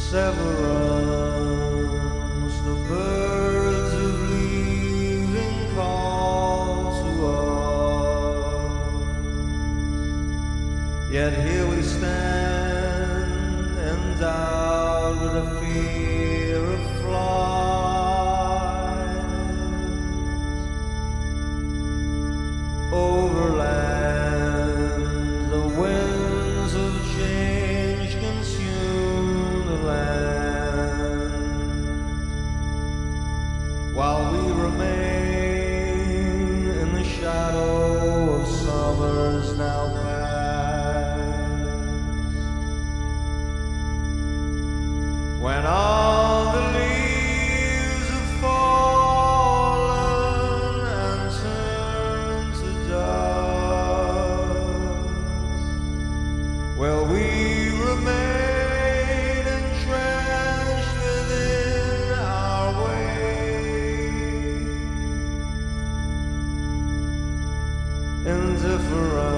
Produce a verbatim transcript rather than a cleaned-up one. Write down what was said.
Severance, the birds of leaving call to us. Yet here we stand, endowed with a fear of flight. Overland, the winds of change consume the land, while we remain in the shadow of summers now past. When all the leaves have fallen and turned to dust, well, we remain entrenched within our ways, indifferent